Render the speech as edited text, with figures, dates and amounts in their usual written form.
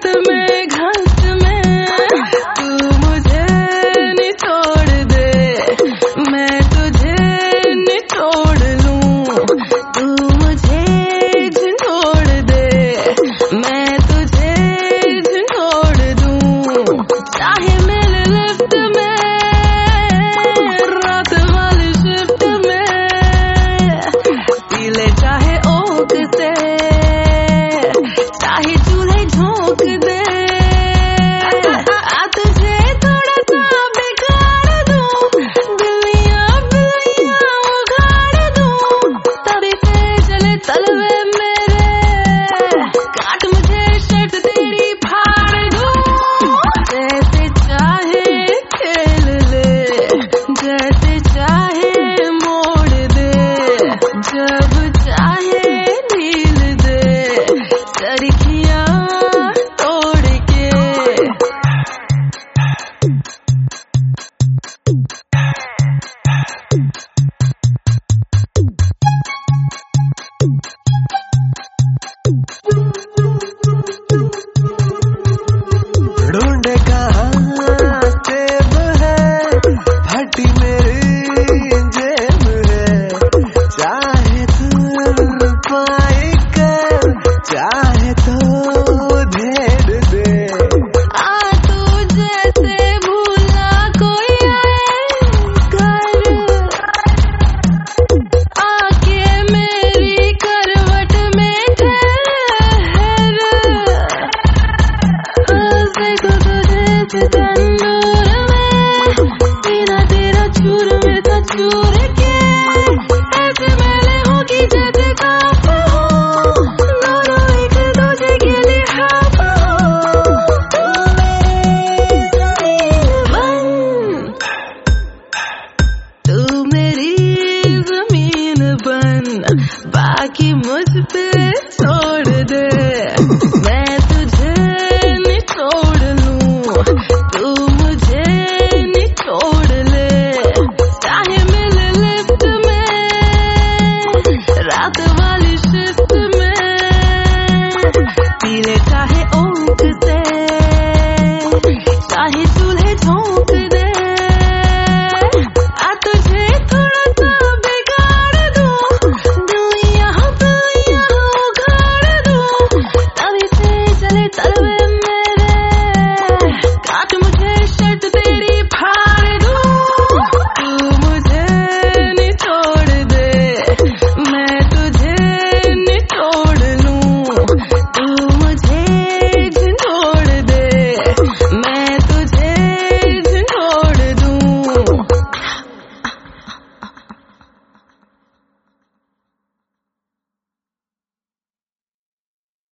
रेत में घास में तू मुझे निचोड़ दे, मैं तुझे निचोड़ लूं, तू मुझे झंझोड़ दे, मैं तुझे झंझोड़ दूं। चाहे मेरे लिफ्ट में रात वाली शिफ्ट में पीले चाहे ओक से, चाहे चूल्हे झोंक दे, आ तुझे थोड़ा सा बिगाड़ दूं, बिल्लियां बिल्लियां उगाड़ दूं, तभी पे चले तलवे मेरे, काट मुझे शर्ट तेरी फाड़ दूं। जैसे चाहे खेल ले, जैसे चाहे मोड़ दे, जब चाहे ढील दे, चरखियां तोड़ के। ढूंढे कहाँ सेब है, फटी मेरी जेब है, चाहे तू पाई कर, चाहे तो धेड़ दे। आ तू जैसे भूला कोई आए घर, आके मेरी करवट में ठहर, देखो तुझे तंदूर में, बिना तेरा चूर में तो चूर के, ऐसे मैंने होगी जैसे काप हो, दोनों एक दूसरे के लिहाफ हो। तू मेरी जमीन बन, तू मेरी जमीन बन, बाकी मुझ पे